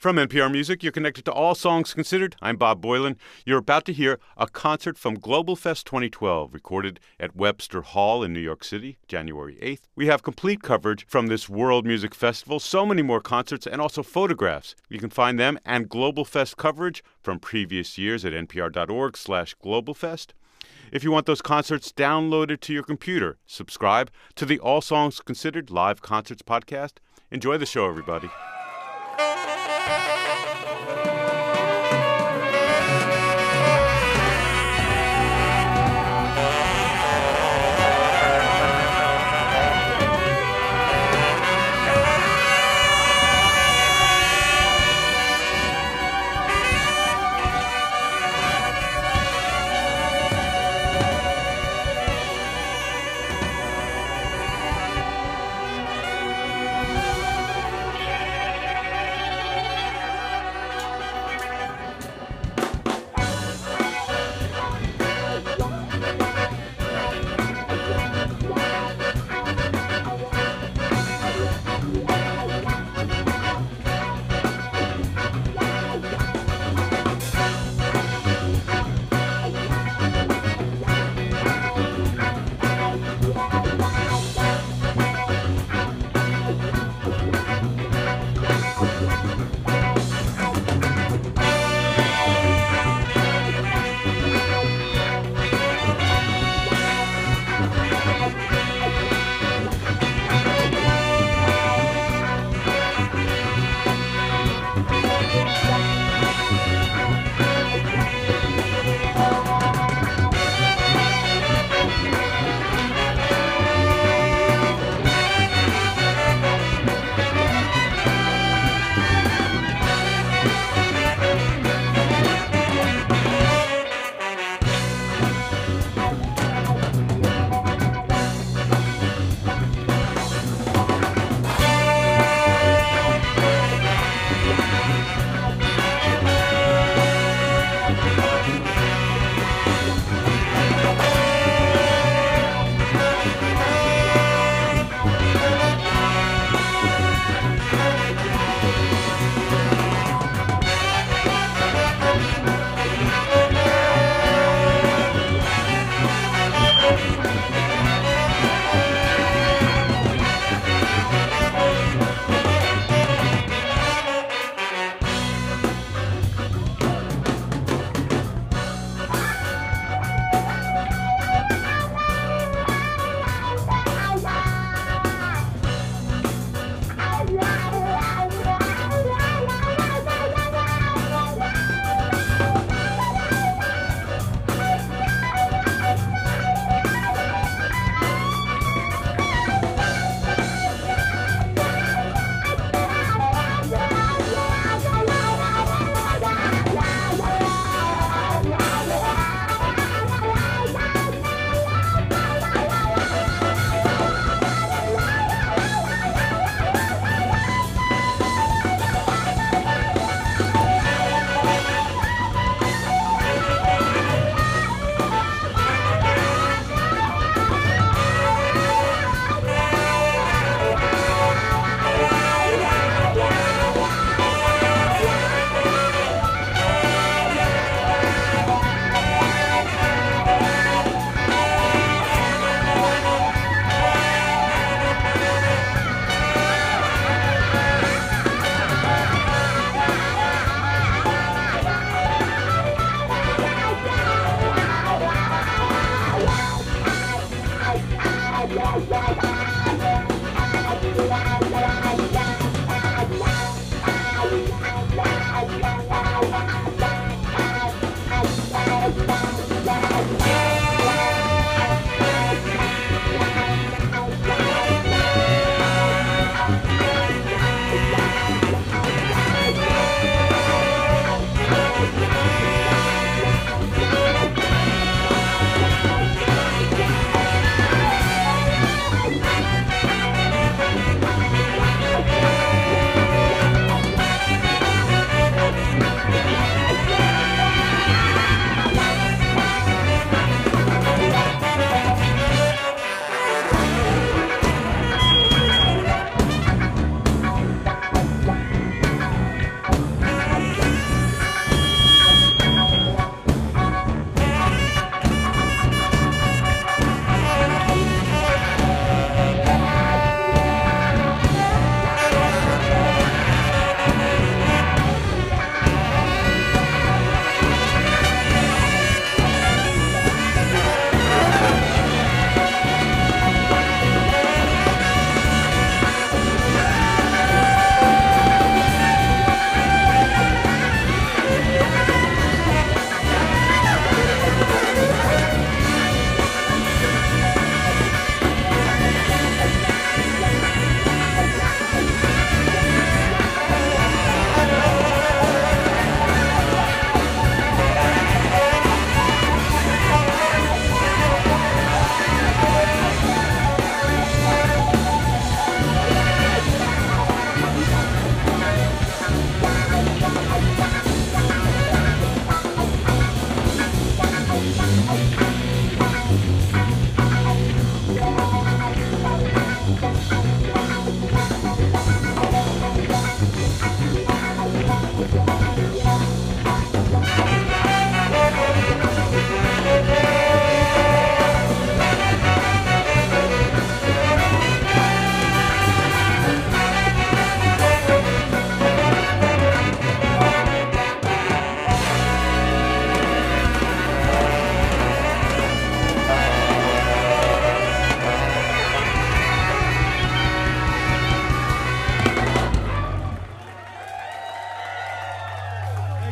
From NPR Music, you're connected to All Songs Considered. I'm Bob Boilen. You're about to hear a concert from Global Fest 2012, recorded at Webster Hall in New York City, January 8th. We have complete coverage from this World Music Festival, so many more concerts, and also photographs. You can find them and Global Fest coverage from previous years at npr.org/globalfest. If you want those concerts downloaded to your computer, subscribe to the All Songs Considered Live Concerts podcast. Enjoy the show, everybody.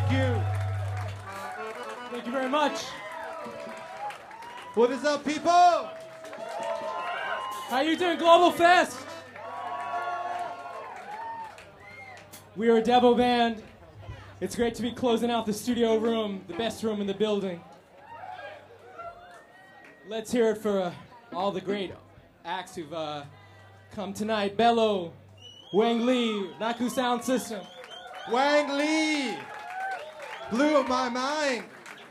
Thank you. Thank you very much. What is up, people? How you doing, Global Fest? We are a demo band. It's great to be closing out the studio room, the best room in the building. Let's hear it for all the great acts who've come tonight. Bello, Wang Lee, Naku Sound System. Wang Lee blew my mind.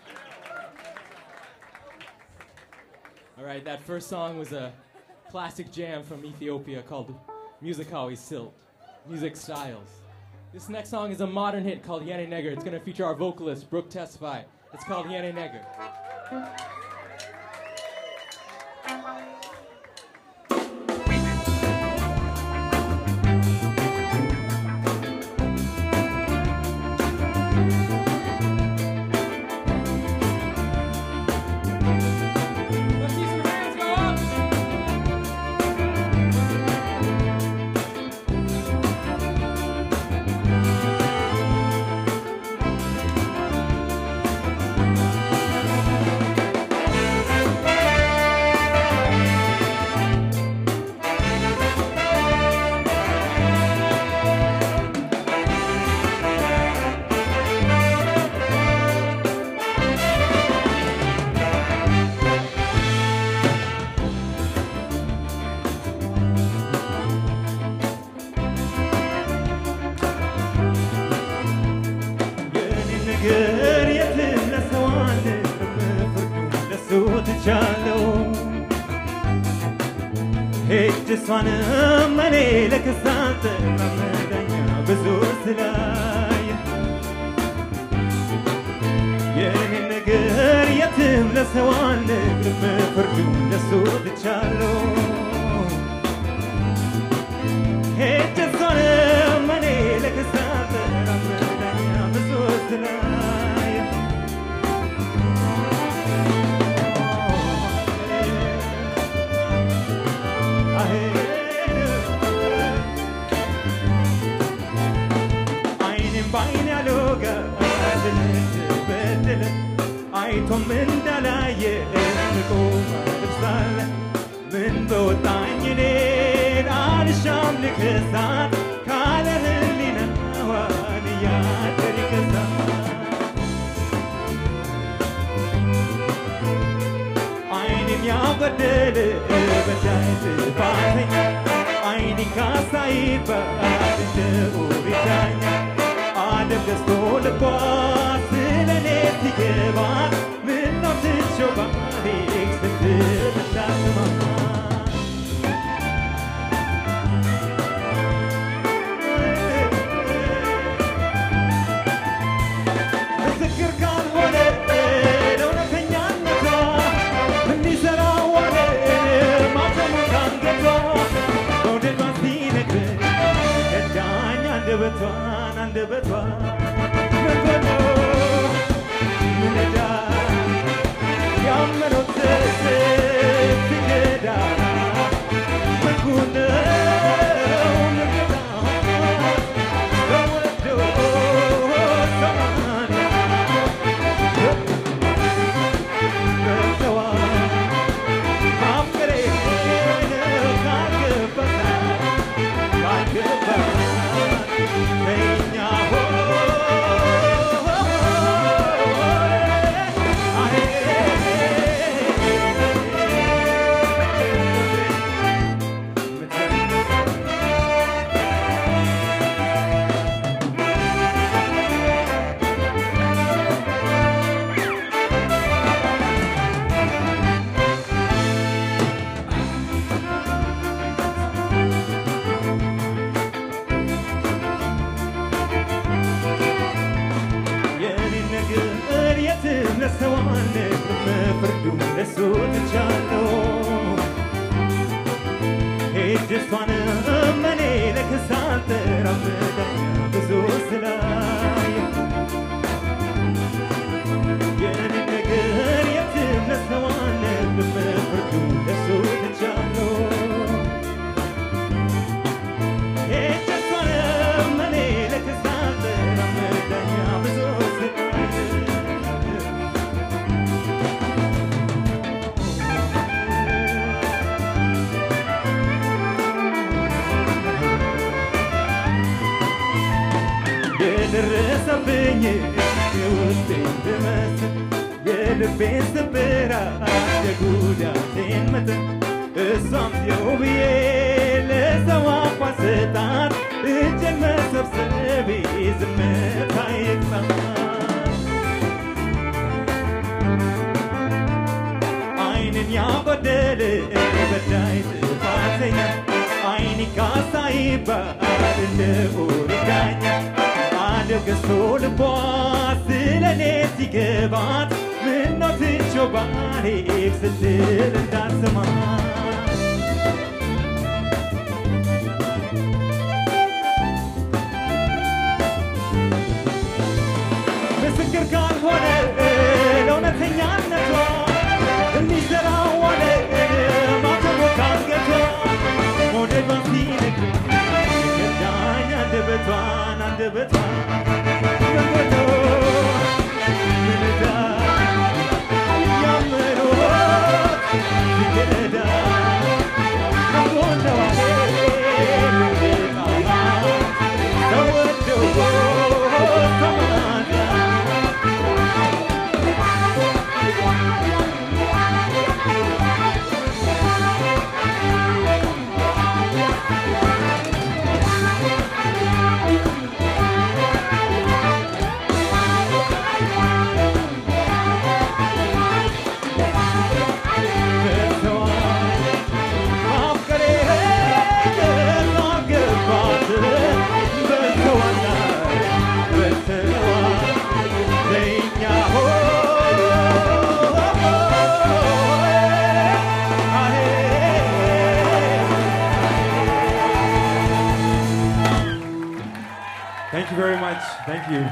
All right, that first song was a classic jam from Ethiopia called Musikawi Silt, Music Styles. This next song is a modern hit called Yene Neger. It's going to feature our vocalist, Brooke Tesfaye. It's called Yene Neger. እሷንም እኔ ለክሳት መመዳኛ ብዙ ስላይ የኔን ነገር የትም ለሰው አልነግርም ፍርዱን ለሱ ትቻለሁ ሄጄ እሷንም እኔ ለክሳት መመዳኛ ብዙ ስላይ አይቶም እንዳላየ ቆመ ተሳለ ምን በወጣኝ እኔን አልሻም ልክሳት ካለ ህሊናዋን ያደር ይከሳት አይኔን ያበደለ በዳይ ጥፋተኛ አይኔ ካሳይባት እንደው ቢዳኛ አደብ ገዝቶ ልቧ ስለኔ ሲገባ ምነው ትቼው ባሌክ ስትል እንዳትማማ ምስክር ካልሆነ ለእውነተኛነቷ እንዲሠራ ዋለ ማተሙን ካንገቷ መውደዷን ሲነግረኝ ከዳኝ አንደበቷን መንገዶ ምንዳ ያመነው ትገዳ መንጉነው ምንዳ በወዶ ሰማንያ በተዋ አፍቅሬ ካልገባት ከኛ ለሰው አልነግርም ፍርዱን ለሱ ትቻለሁ ሄጄ እሷንም እኔ ለክሳት ተራመዳኛ ብዙ ስላይ የኔን ነገር የትም ለሰው አልነግርም ፍርዱን ለሱ ትቻለሁ ሄጄ እሷንም እኔ ለክሳት ተራመዳኛ ብዙ ስላይ የውስጤን ብመስል የልቤን ስብራት የጉዳቴን መጠን እሷም ሲው ብዬ ለሰው እንኳን ስጣት እጄን መሰብሰቤ ዝምታ ይቅጣት ዓይንን ያጎደለ በዳይ ጥፋተኛ ዓይን ካሳ ይባል እንደ ኦሪዳኛ አደገሶ ልቧ ስለኔ ሲገባት ምነው ትቼው ባልሄድ ስትል እንዳልሰማት ምስክር ካልሆነ ለእውነተኛነቷ እንዲሰራው ሆነ ማተቦ ካንገቷ ሞዴሏን ሲነግር ገዳኝ አንደበቷን መንገዶ ምንዳ ያምሮት ሲገዳ መንጎነዋሄ ምንጣማ ተወደው ተማዳ Thank you very much. Thank you.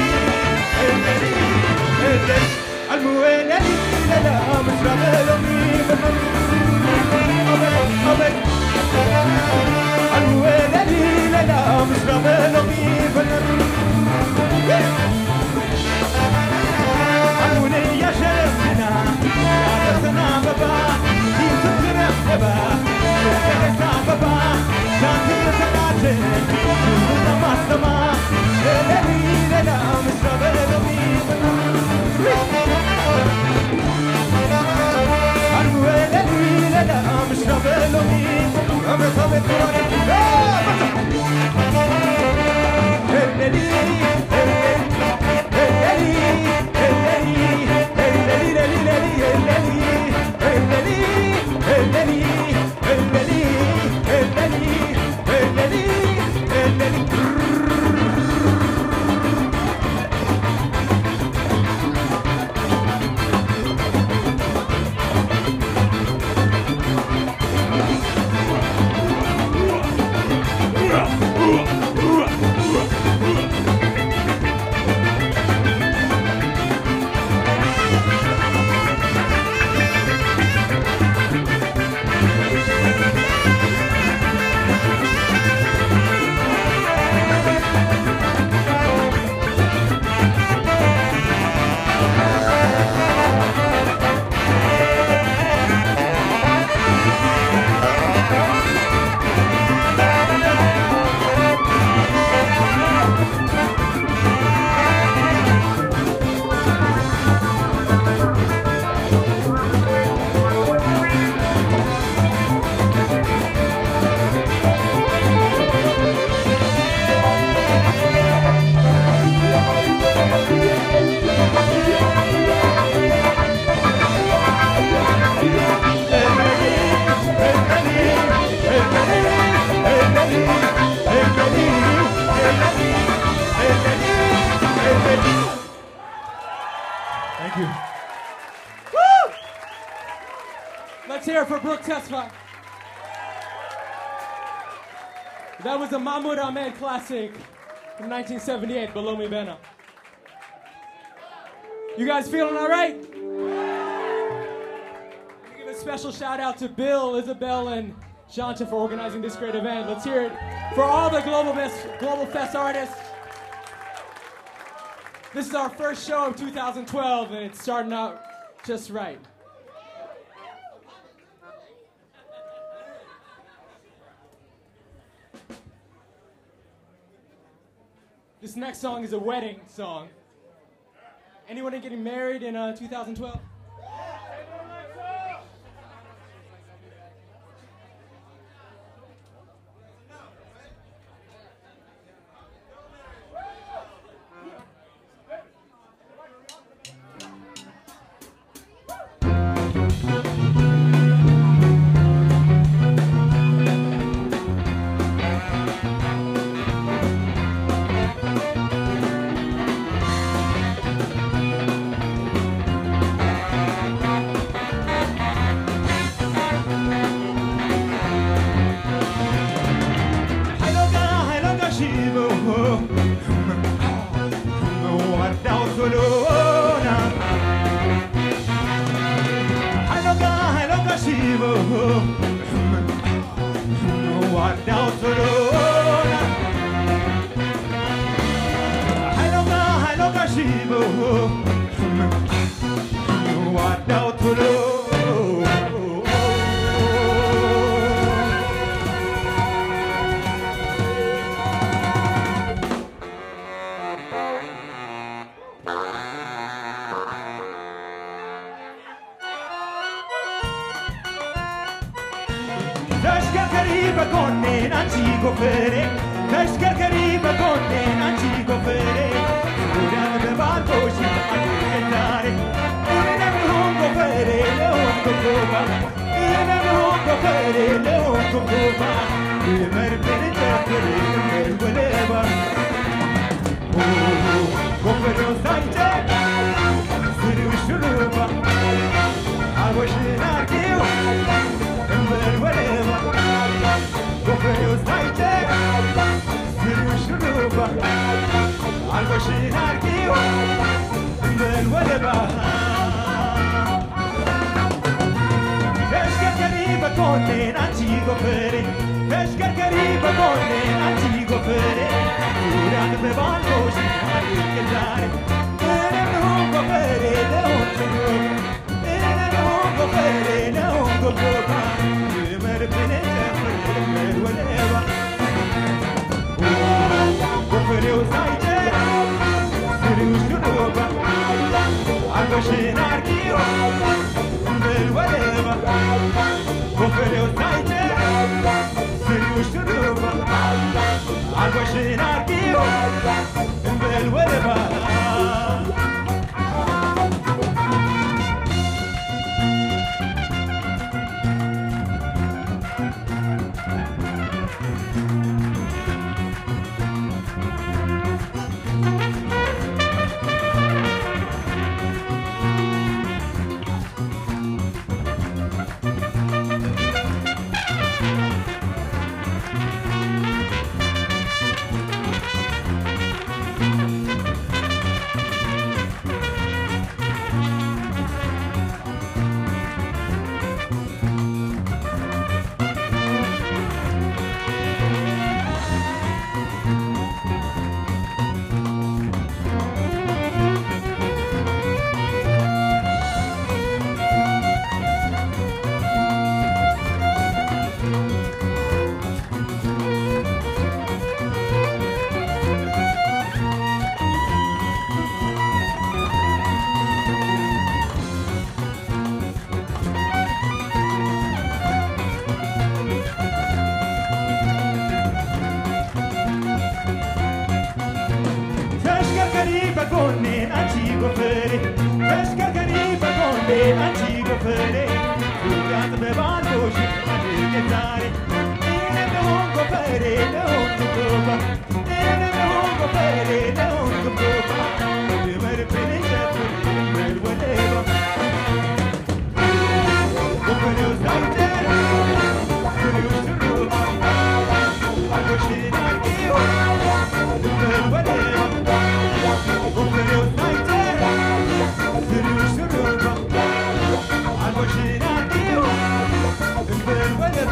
الموالي لا مش رابلومي Thank you. Woo! Let's hear it for Brooke Tesfa. That was a Mahmoud Ahmed classic from 1978, Below Me Bena. You guys feeling all right? Give a special shout out to Bill, Isabel, and Shanta for organizing this great event. Let's hear it for all the Global Fest artists. This is our first show of 2012, and it's starting out just right. This next song is a wedding song. Anyone getting married in 2012? Go for your ተሽከርከሪ በጎኔ አንቺ ጎፈሬ ዙሪያ ጥበባንዶሽ አድርጌ ዛሬ እኔ ለሆን ጎፈሬ ለሆን ግቦባ እኔ ለሆን ጎፈሬ ለሆን ግቦባ ድመር ፍልሸት ድመር ወደባ ጎፈሬው ሳይጠራ ፍሬው ሽሩባ አጎሽን አርጌው ድመር ወደባ ጎፈሬው ሳይጠራ ፍሬው ሽሩባ አጎሽን አርጌው ድመር ወደባ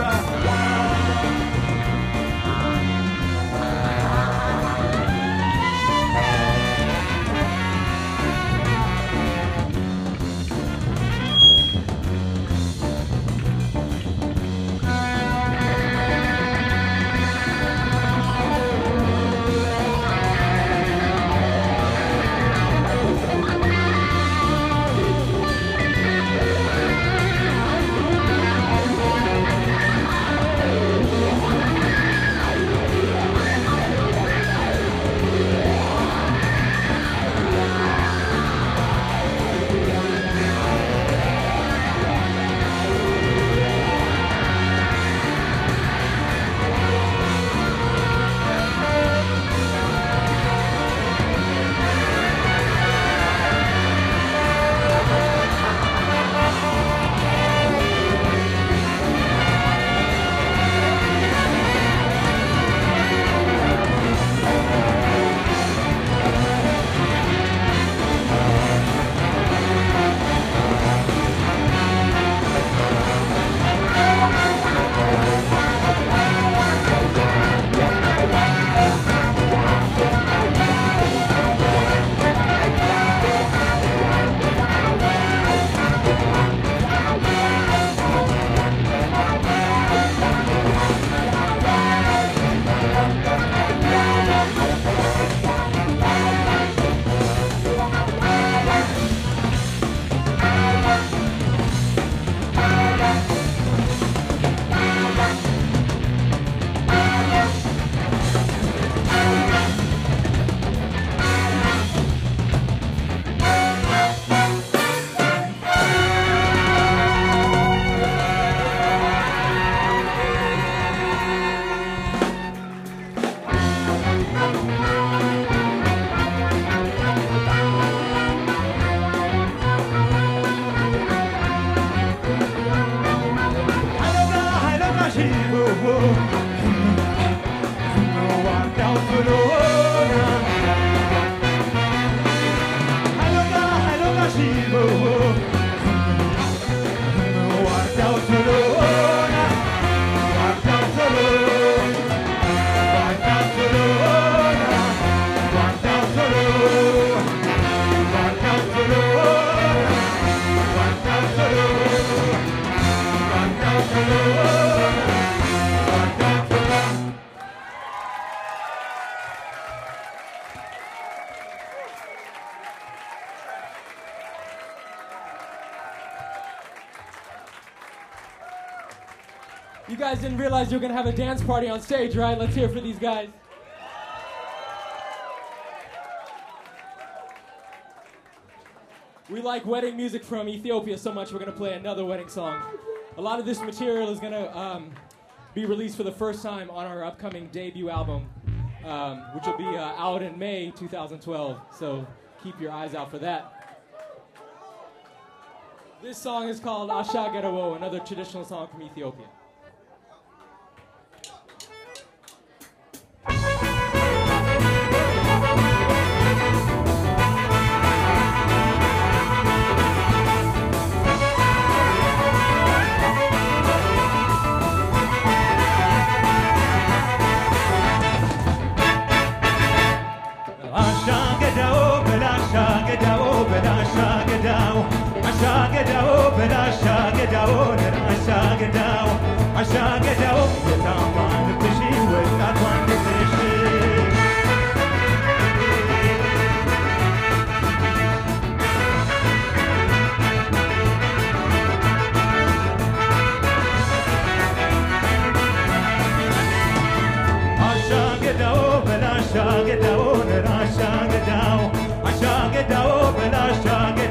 You guys didn't realize you were going to have a dance party on stage, right? Let's hear it for these guys. We like wedding music from Ethiopia so much, we're going to play another wedding song. A lot of this material is going to be released for the first time on our upcoming debut album, which will be out in May 2012, so keep your eyes out for that. This song is called Asha Gerawo, another traditional song from Ethiopia. Ashagedao, Ashagedao, Ashagedao, Ashagedao,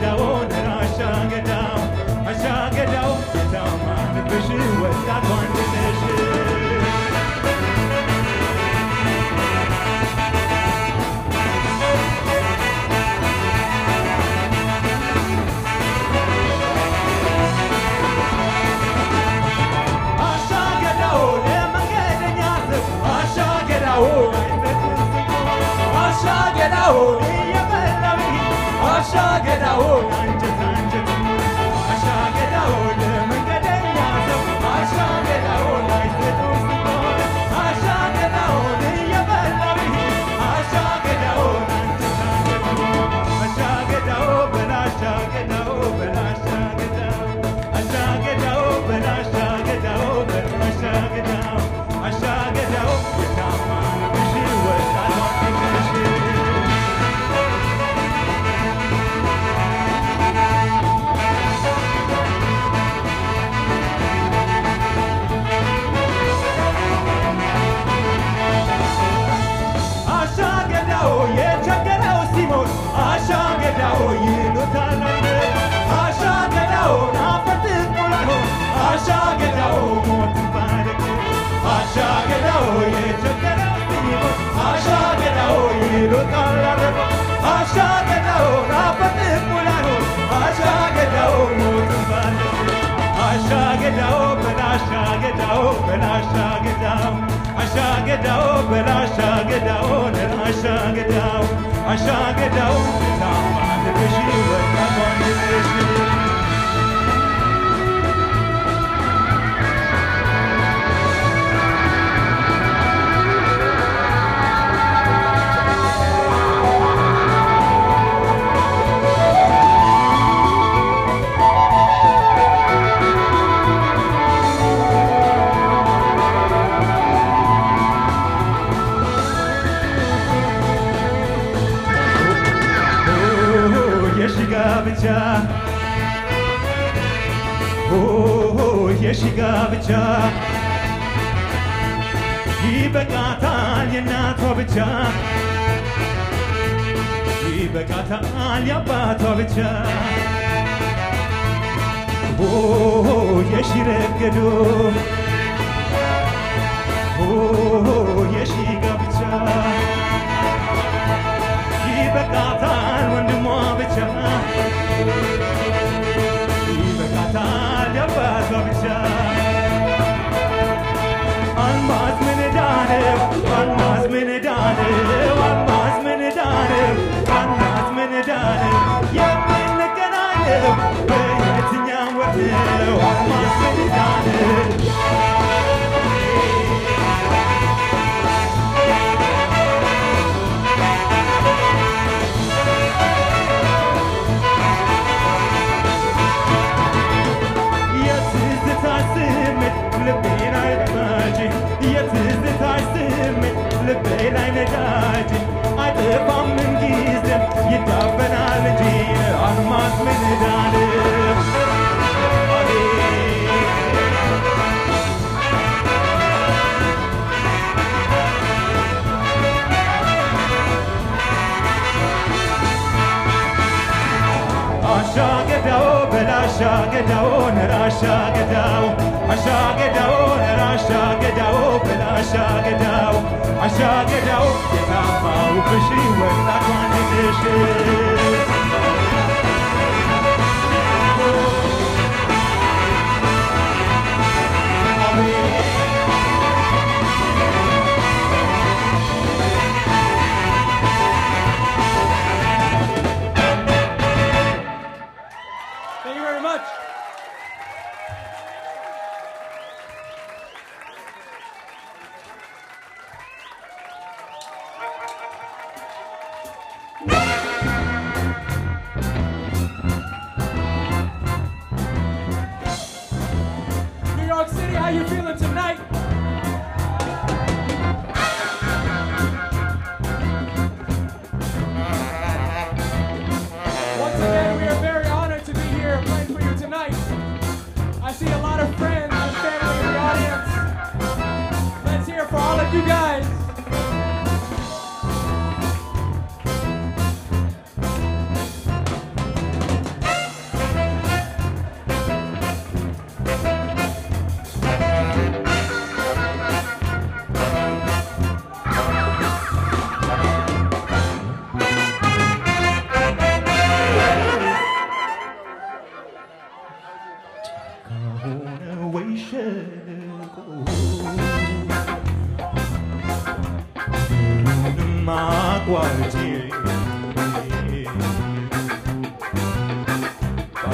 quality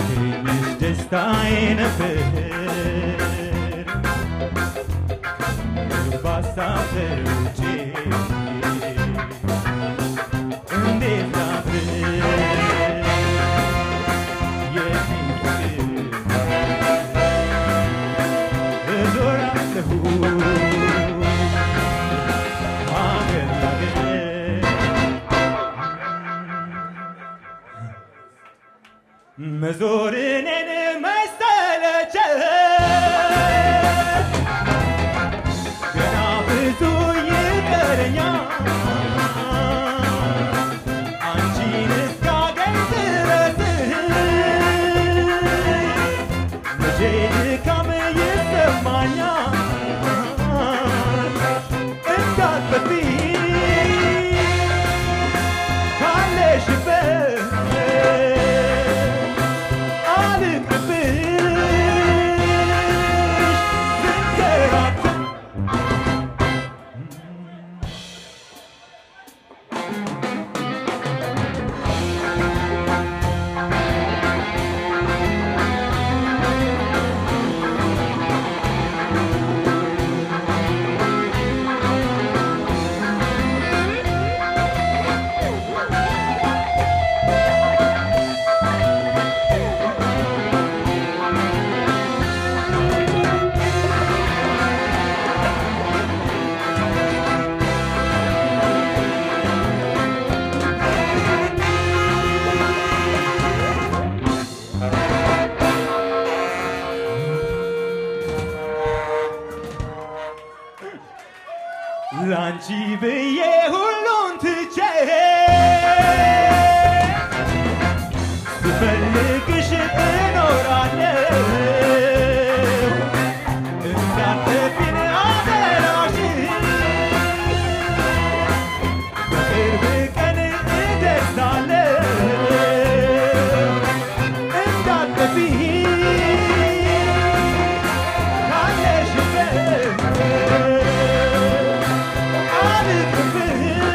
ባገኝሽ ደስታዬ ነበር በሀሳብ ተውጬ እንዴት ላድር የኔን ፍቅር እዞራለሁ አገር ላገር መዞር እኔን መሰለቸኝ ገና ብዙ ይቀረኛል አንቺን እስካገኝ ድረስ መቼ ድካም ይሰማኛል እንዳትጠፊ ካለሽበት ላንቺ ብዬ ሁሉን ትቼ ስፈልግሽ እኖራለሁ እንዳትጠፊን አደራሽን በቅርብ ቀን እደርሳለሁ እንዳትጠፊ ካለሽበት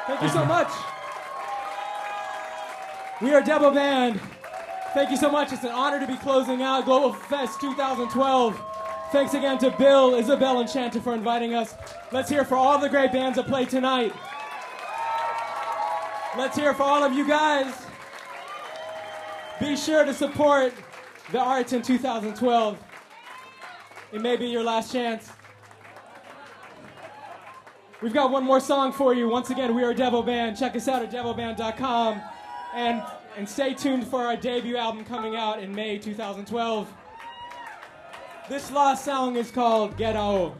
Thank you so much. We are Debo Band. Thank you so much. It's an honor to be closing out Global Fest 2012. Thanks again to Bill, Isabel, and Chanta for inviting us. Let's hear for all the great bands that play tonight. Let's hear for all of you guys. Be sure to support the arts in 2012. It may be your last chance. We've got one more song for you. Once again, we are Debo Band. Check us out at DeboBand.com. And stay tuned for our debut album coming out in May 2012. This last song is called Get Out.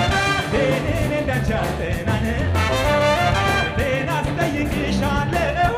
Then I stay in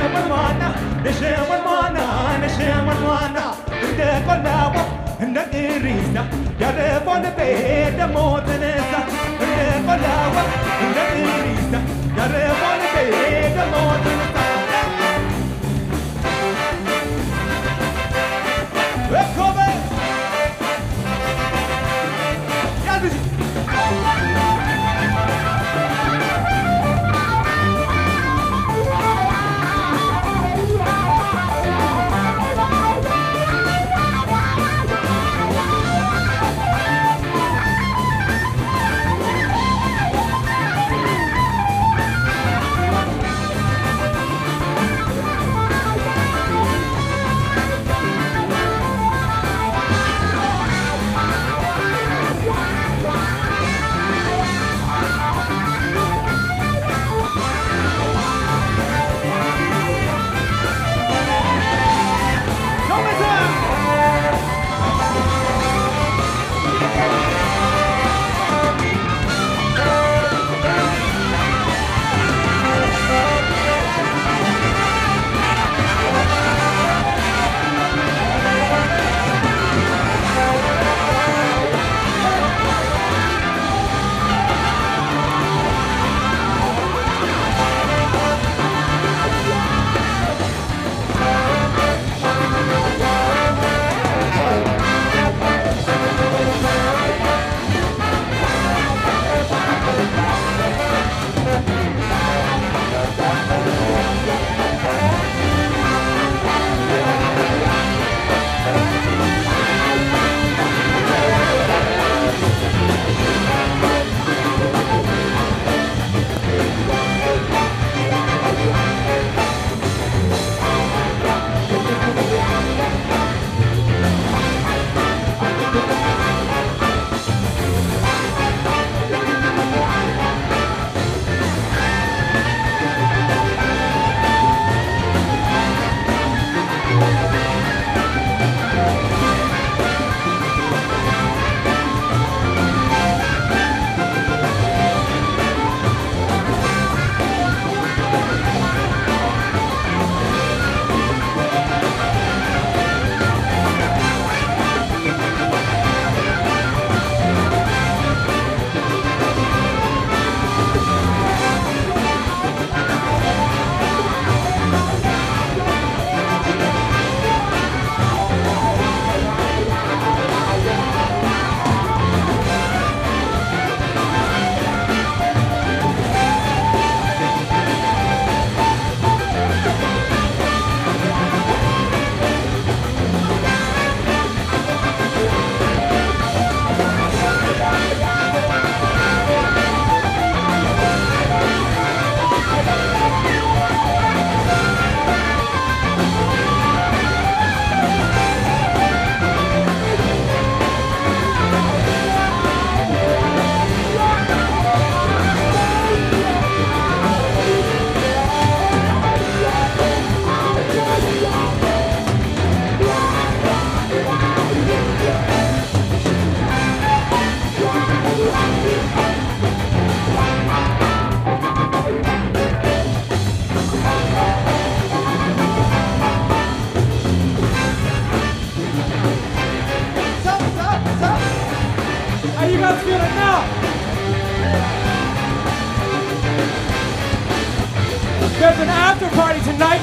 There's an after party tonight.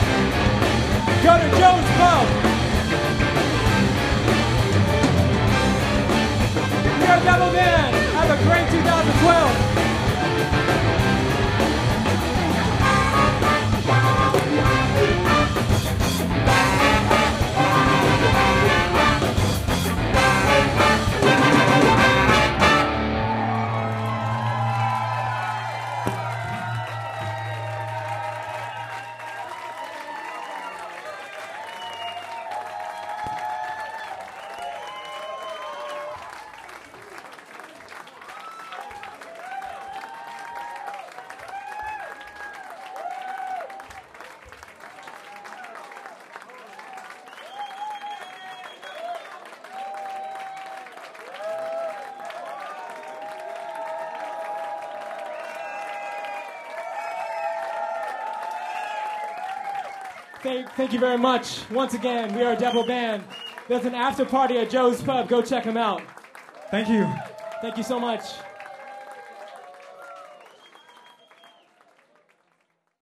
Go to Joe's Pub. We're a double band. Have a great 2012. Thank you very much. Once again, we are Devil Band. There's an after party at Joe's Pub. Go check them out. Thank you. Thank you so much.